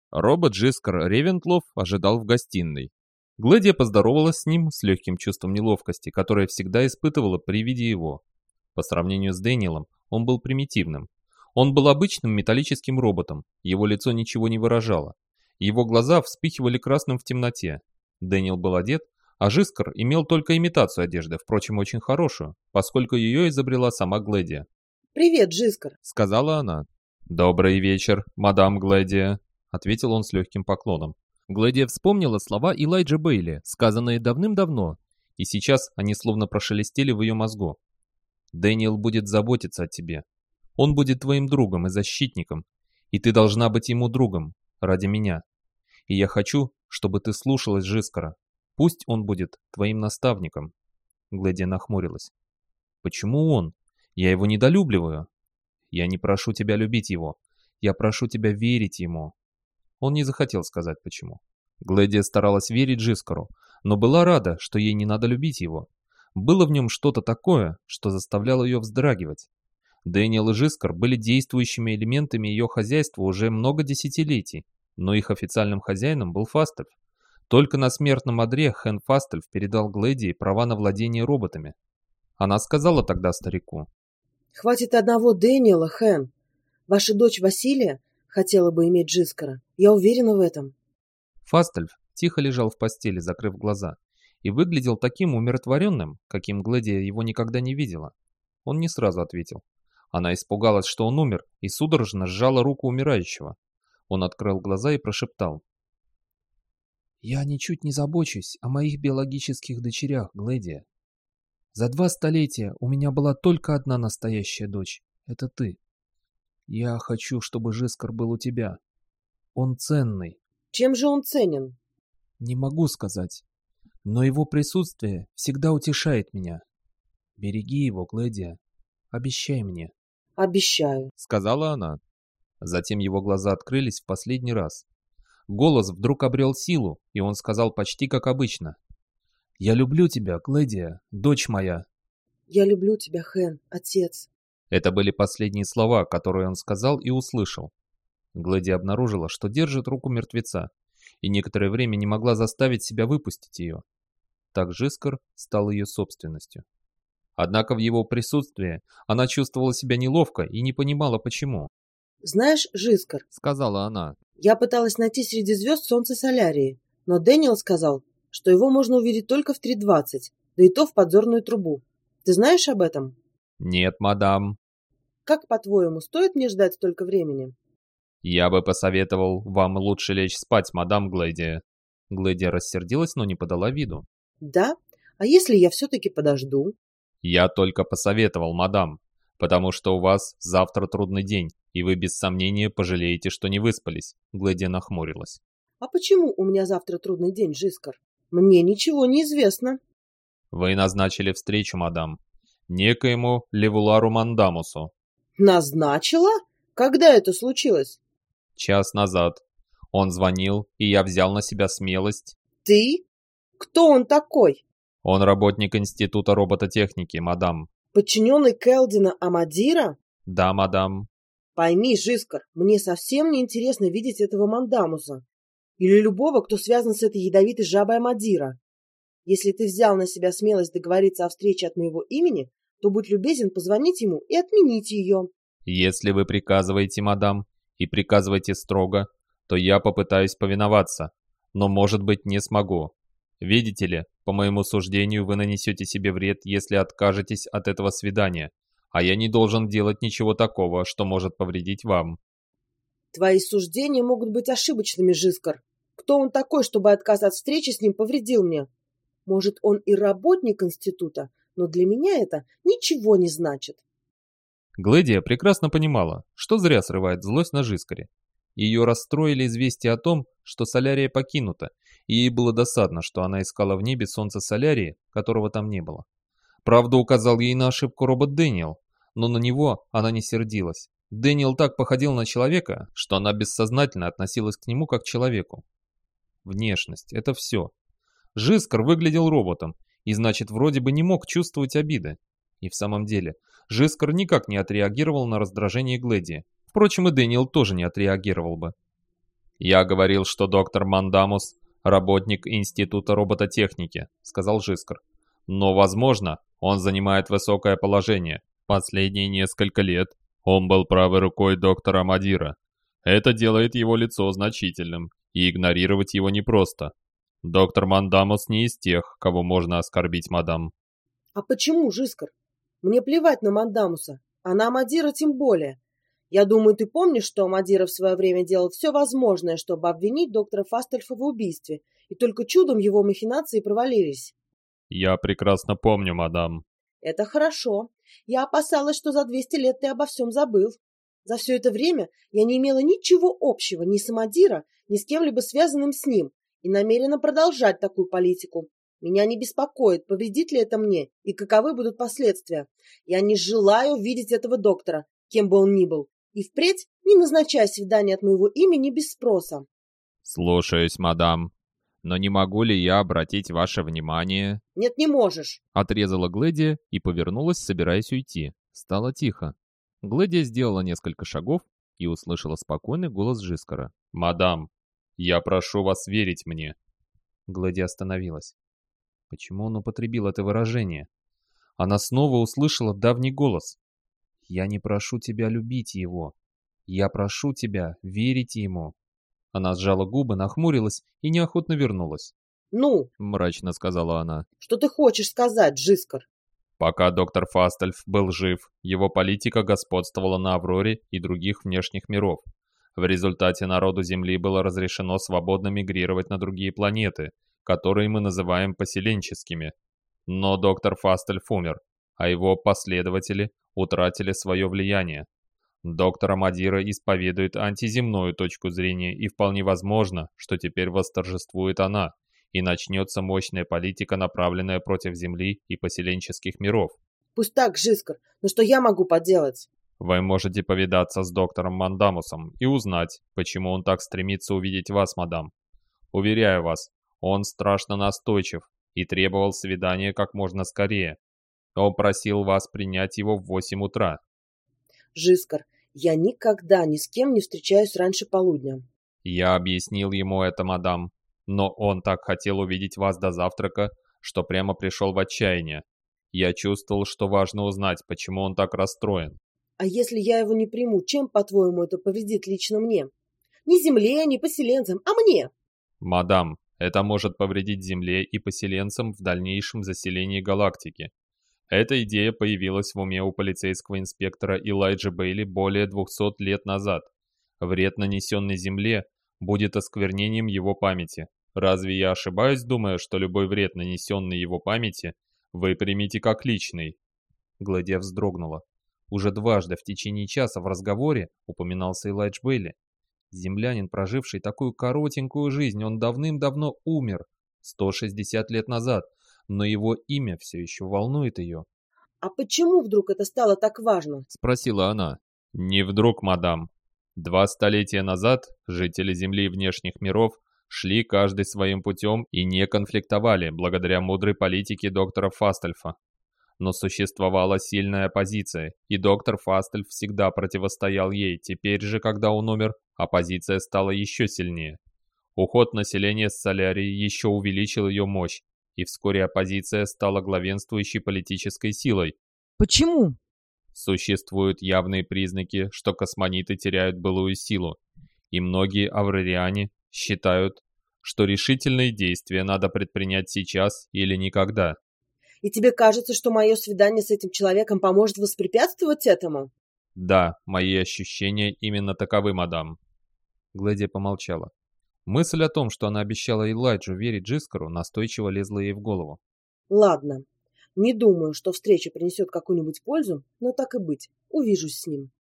Робот Джискар Ревентлов ожидал в гостиной. Глэдия поздоровалась с ним с легким чувством неловкости, которое всегда испытывала при виде его. По сравнению с Дэниелом, он был примитивным. Он был обычным металлическим роботом, его лицо ничего не выражало. Его глаза вспыхивали красным в темноте. Дэниел был одет, а Джискар имел только имитацию одежды, впрочем, очень хорошую, поскольку ее изобрела сама Глэдия. «Привет, Джискар», — сказала она. «Добрый вечер, мадам Глэдия», — ответил он с легким поклоном. Глэдия вспомнила слова Элайджа Бейли, сказанные давным-давно, и сейчас они словно прошелестели в ее мозгу. «Дэниел будет заботиться о тебе. Он будет твоим другом и защитником, и ты должна быть ему другом, ради меня. И я хочу, чтобы ты слушалась Джискара. Пусть он будет твоим наставником». Глэдия нахмурилась. «Почему он? Я его недолюбливаю». «Я не прошу тебя любить его. Я прошу тебя верить ему». Он не захотел сказать почему. Глэдия старалась верить Джискару, но была рада, что ей не надо любить его. Было в нем что-то такое, что заставляло ее вздрагивать. Дэниел и Джискар были действующими элементами ее хозяйства уже много десятилетий, но их официальным хозяином был Фастельф. Только на смертном одре Хэн Фастельф передал Глэдии права на владение роботами. Она сказала тогда старику: «Хватит одного Дэниела, Хэн. Ваша дочь Василия хотела бы иметь Джискара. Я уверена в этом». Фастельф тихо лежал в постели, закрыв глаза, и выглядел таким умиротворенным, каким Глэдия его никогда не видела. Он не сразу ответил. Она испугалась, что он умер, и судорожно сжала руку умирающего. Он открыл глаза и прошептал: «Я ничуть не забочусь о моих биологических дочерях, Глэдия. За 2 столетия у меня была только одна настоящая дочь. Это ты. Я хочу, чтобы Джискар был у тебя. Он ценный». «Чем же он ценен?» «Не могу сказать, но его присутствие всегда утешает меня. Береги его, Глэдия. Обещай мне». «Обещаю», — сказала она. Затем его глаза открылись в последний раз. Голос вдруг обрел силу, и он сказал почти как обычно: «Я люблю тебя, Глэдия, дочь моя». «Я люблю тебя, Хэн, отец». Это были последние слова, которые он сказал и услышал. Глэдия обнаружила, что держит руку мертвеца, и некоторое время не могла заставить себя выпустить ее. Так Джискар стал ее собственностью. Однако в его присутствии она чувствовала себя неловко и не понимала, почему. «Знаешь, Джискар», — сказала она, — «я пыталась найти среди звезд солнце Солярии, но Дэниел сказал, что его можно увидеть только в 3:20, да и то в подзорную трубу. Ты знаешь об этом?» «Нет, мадам». «Как, по-твоему, стоит мне ждать столько времени?» «Я бы посоветовал вам лучше лечь спать, мадам Глэдия». Глэдия рассердилась, но не подала виду. «Да? А если я все-таки подожду?» «Я только посоветовал, мадам, потому что у вас завтра трудный день, и вы без сомнения пожалеете, что не выспались». Глэдия нахмурилась. «А почему у меня завтра трудный день, Джискар? Мне ничего не известно». «Вы назначили встречу, мадам, некоему Левулару Мандамусу». «Назначила? Когда это случилось?» «Час назад. Он звонил, и я взял на себя смелость». «Ты? Кто он такой?» «Он работник Института робототехники, мадам». «Подчиненный Келдина Амадира?» «Да, мадам». «Пойми, Джискар, мне совсем не интересно видеть этого Мандамуса. Или любого, кто связан с этой ядовитой жабой Амадира. Если ты взял на себя смелость договориться о встрече от моего имени, то будь любезен позвонить ему и отменить ее». «Если вы приказываете, мадам, и приказываете строго, то я попытаюсь повиноваться, но, может быть, не смогу. Видите ли, по моему суждению, вы нанесете себе вред, если откажетесь от этого свидания, а я не должен делать ничего такого, что может повредить вам». «Твои суждения могут быть ошибочными, Джискар. Кто он такой, чтобы отказ от встречи с ним повредил мне? Может, он и работник института, но для меня это ничего не значит». Глэдия прекрасно понимала, что зря срывает злость на Джискаре. Ее расстроили известия о том, что Солярия покинута, и ей было досадно, что она искала в небе солнце Солярии, которого там не было. Правда, указал ей на ошибку робот Дэниел, но на него она не сердилась. Дэниел так походил на человека, что она бессознательно относилась к нему как к человеку. Внешность — это все. Джискар выглядел роботом, и значит, вроде бы не мог чувствовать обиды. И в самом деле, Джискар никак не отреагировал на раздражение Глэдии. Впрочем, и Дэниел тоже не отреагировал бы. «Я говорил, что доктор Мандамус – работник Института робототехники», – сказал Жискар. «Но, возможно, он занимает высокое положение. Последние несколько лет он был правой рукой доктора Мадира. Это делает его лицо значительным, и игнорировать его непросто. Доктор Мандамус не из тех, кого можно оскорбить, мадам». А почему, Жискар? Мне плевать на Мандамуса, а на Амадира тем более. Я думаю, ты помнишь, что Амадира в свое время делал все возможное, чтобы обвинить доктора Фастельфа в убийстве, и только чудом его махинации провалились. «Я прекрасно помню, мадам». Это хорошо. Я опасалась, что за 200 лет ты обо всем забыл. За все это время я не имела ничего общего ни с Амадира, ни с кем-либо связанным с ним, и намерена продолжать такую политику. Меня не беспокоит, повредит ли это мне и каковы будут последствия. Я не желаю видеть этого доктора, кем бы он ни был, и впредь не назначай свидание от моего имени без спроса. «Слушаюсь, мадам. Но не могу ли я обратить ваше внимание?» Нет, не можешь. Отрезала Глэдия и повернулась, собираясь уйти. Стало тихо. Глэдия сделала несколько шагов и услышала спокойный голос Жискара. «Мадам, я прошу вас верить мне». Глэдия остановилась. Почему он употребил это выражение? Она снова услышала давний голос. «Я не прошу тебя любить его. Я прошу тебя верить ему». Она сжала губы, нахмурилась и неохотно вернулась. Ну, Мрачно сказала она. что ты хочешь сказать, Джискар? Пока доктор Фастельф был жив, его политика господствовала на Авроре и других внешних миров. В результате народу Земли было разрешено свободно мигрировать на другие планеты, которые мы называем поселенческими. Но доктор Фастельф умер, а его последователи утратили свое влияние. Доктор Амадира исповедует антиземную точку зрения, и вполне возможно, что теперь восторжествует она, и начнется мощная политика, направленная против Земли и поселенческих миров. Пусть так, Джискар, но что я могу поделать? Вы можете повидаться с доктором Мандамусом и узнать, почему он так стремится увидеть вас, мадам. Уверяю вас, он страшно настойчив и требовал свидания как можно скорее. Он просил вас принять его в 8 утра. Джискар, я никогда ни с кем не встречаюсь раньше полудня. Я объяснил ему это, мадам, но он так хотел увидеть вас до завтрака, что прямо пришел в отчаяние. Я чувствовал, что важно узнать, почему он так расстроен. А если я его не приму, чем, по-твоему, это повредит лично мне? Не земле, не поселенцам, а мне. Мадам, это может повредить Земле и поселенцам в дальнейшем заселении галактики. Эта идея появилась в уме у полицейского инспектора Элайджа Бейли более 200 лет назад. Вред, нанесенный Земле, будет осквернением его памяти. Разве я ошибаюсь, думая, что любой вред, нанесенный его памяти, вы примете как личный?» Глэдия вздрогнула. Уже дважды в течение часа в разговоре упоминался Элайдж Бейли. Землянин, проживший такую коротенькую жизнь, он давным-давно умер, 160 лет назад, но его имя все еще волнует ее. А почему вдруг это стало так важно? Спросила она. «Не вдруг, мадам. 2 столетия назад жители Земли и внешних миров шли каждый своим путем и не конфликтовали благодаря мудрой политике доктора Фастельфа. Но существовала сильная оппозиция, и доктор Фастельф всегда противостоял ей. Теперь же, когда он умер, оппозиция стала еще сильнее. Уход населения с Солярии еще увеличил ее мощь, и вскоре оппозиция стала главенствующей политической силой. Почему? Существуют явные признаки, что космониты теряют былую силу, и многие аврориане считают, что решительные действия надо предпринять сейчас или никогда. И тебе кажется, что мое свидание с этим человеком поможет воспрепятствовать этому? Да, мои ощущения именно таковы, мадам. Глэдия помолчала. Мысль о том, что она обещала Элайджу верить Джискару, настойчиво лезла ей в голову. Ладно, не думаю, что встреча принесет какую-нибудь пользу, но так и быть, увижусь с ним.